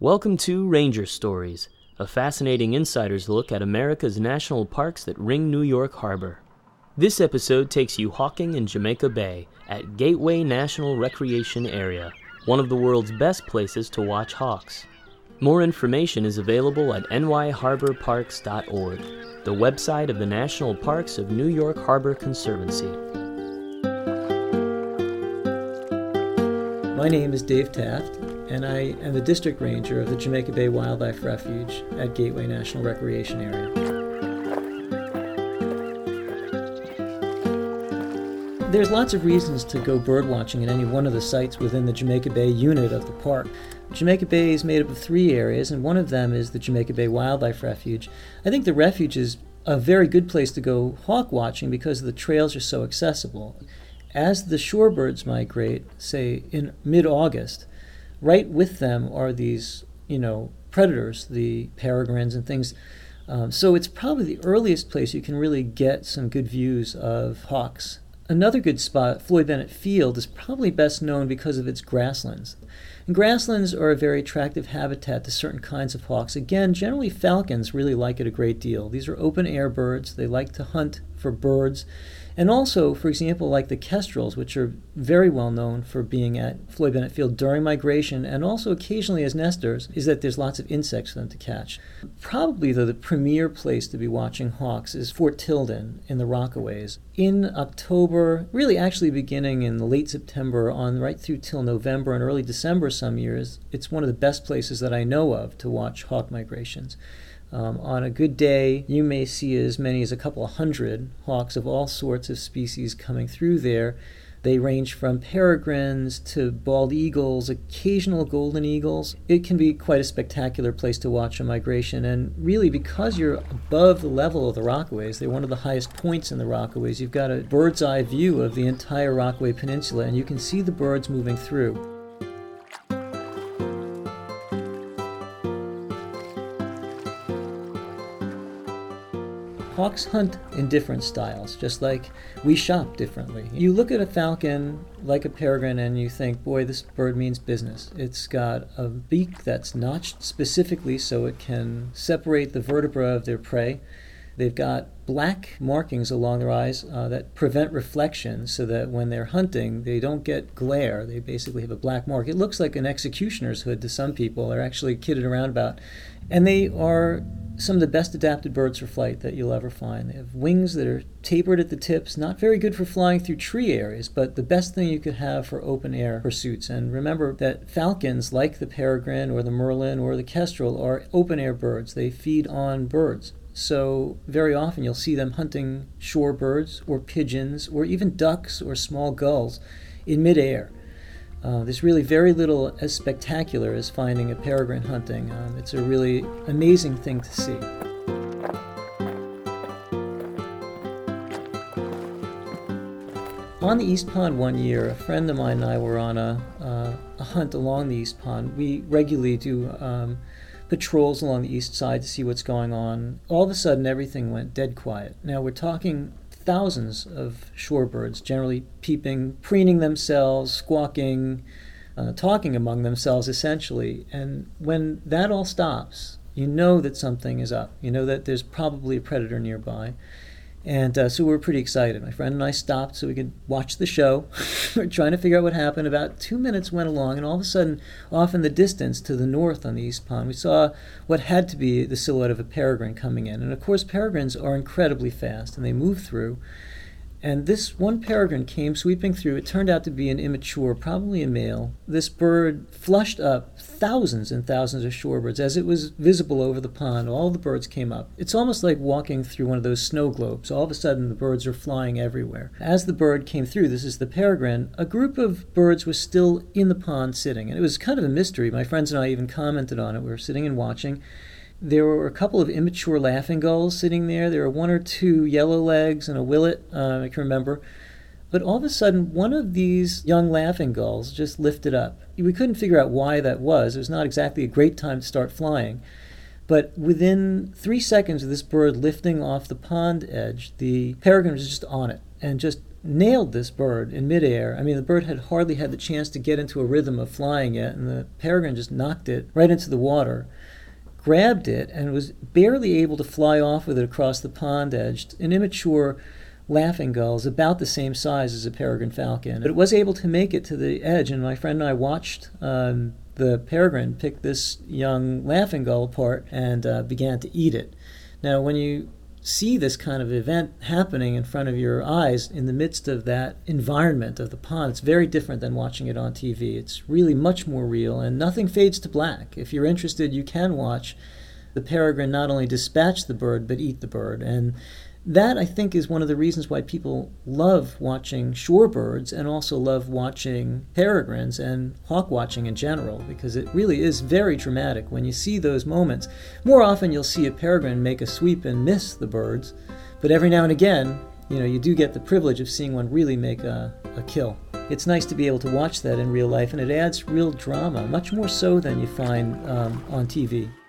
Welcome to Ranger Stories, a fascinating insider's look at America's national parks that ring New York Harbor. This episode takes you hawking in Jamaica Bay at Gateway National Recreation Area, one of the world's best places to watch hawks. More information is available at nyharborparks.org, the website of the National Parks of New York Harbor Conservancy. My name is Dave Taft, and I am the District Ranger of the Jamaica Bay Wildlife Refuge at Gateway National Recreation Area. There's lots of reasons to go birdwatching at any one of the sites within the Jamaica Bay unit of the park. Jamaica Bay is made up of 3 areas, and one of them is the Jamaica Bay Wildlife Refuge. I think the refuge is a very good place to go hawk watching because the trails are so accessible. As the shorebirds migrate, say in mid-August, right with them are these, predators, the peregrines and things. So it's probably the earliest place you can really get some good views of hawks. Another good spot, Floyd Bennett Field, is probably best known because of its grasslands. And grasslands are a very attractive habitat to certain kinds of hawks. Again, generally falcons really like it a great deal. These are open-air birds. They like to hunt for birds. And also, for example, like the kestrels, which are very well known for being at Floyd Bennett Field during migration and also occasionally as nesters, is that there's lots of insects for them to catch. Probably, though, the premier place to be watching hawks is Fort Tilden in the Rockaways. In October, really actually beginning in the late September on right through till November and early December some years, it's one of the best places that I know of to watch hawk migrations. On a good day, you may see as many as a couple of hundred hawks of all sorts of species coming through there. They range from peregrines to bald eagles, occasional golden eagles. It can be quite a spectacular place to watch a migration, and really because you're above the level of the Rockaways, they're one of the highest points in the Rockaways, you've got a bird's eye view of the entire Rockaway Peninsula, and you can see the birds moving through. Hawks hunt in different styles, just like we shop differently. You look at a falcon like a peregrine and you think, boy, this bird means business. It's got a beak that's notched specifically so it can separate the vertebra of their prey. They've got black markings along their eyes that prevent reflection so that when they're hunting, they don't get glare. They basically have a black mark. It looks like an executioner's hood to some people. They're actually kidded around about. And they are some of the best adapted birds for flight that you'll ever find. They have wings that are tapered at the tips, not very good for flying through tree areas, but the best thing you could have for open air pursuits. And remember that falcons, like the peregrine or the merlin or the kestrel, are open air birds. They feed on birds. So very often you'll see them hunting shorebirds or pigeons or even ducks or small gulls in midair. There's really very little as spectacular as finding a peregrine hunting. It's a really amazing thing to see. On the East Pond one year, a friend of mine and I were on a hunt along the East Pond. We regularly do patrols along the east side to see what's going on. All of a sudden, everything went dead quiet. Now, we're talking thousands of shorebirds, generally peeping, preening themselves, squawking, talking among themselves, essentially. And when that all stops, you know that something is up. You know that there's probably a predator nearby. And so we're pretty excited. My friend and I stopped so we could watch the show. We're trying to figure out what happened. About 2 minutes went along, and all of a sudden, off in the distance to the north on the East Pond, we saw what had to be the silhouette of a peregrine coming in. And of course, peregrines are incredibly fast, and they move through. And this one peregrine came sweeping through. It turned out to be an immature, probably a male. This bird flushed up thousands and thousands of shorebirds. As it was visible over the pond, all the birds came up. It's almost like walking through one of those snow globes. All of a sudden, the birds are flying everywhere. As the bird came through, this is the peregrine, a group of birds was still in the pond sitting. And it was kind of a mystery. My friends and I even commented on it. We were sitting and watching. There were a couple of immature laughing gulls sitting there. There were 1 or 2 yellowlegs and a willet, I can remember. But all of a sudden, one of these young laughing gulls just lifted up. We couldn't figure out why that was. It was not exactly a great time to start flying. But within 3 seconds of this bird lifting off the pond edge, the peregrine was just on it and just nailed this bird in midair. I mean, the bird had hardly had the chance to get into a rhythm of flying yet, and the peregrine just knocked it right into the water, grabbed it, and was barely able to fly off with it across the pond edge. An immature laughing gull is about the same size as a peregrine falcon, but it was able to make it to the edge, and my friend and I watched the peregrine pick this young laughing gull apart and began to eat it. Now, when you see this kind of event happening in front of your eyes in the midst of that environment of the pond, it's very different than watching it on TV. It's really much more real, and nothing fades to black. If you're interested, you can watch the peregrine not only dispatch the bird, but eat the bird. And that, I think, is one of the reasons why people love watching shorebirds and also love watching peregrines and hawk watching in general, because it really is very dramatic when you see those moments. More often you'll see a peregrine make a sweep and miss the birds, but every now and again, you do get the privilege of seeing one really make a kill. It's nice to be able to watch that in real life, and it adds real drama, much more so than you find on TV.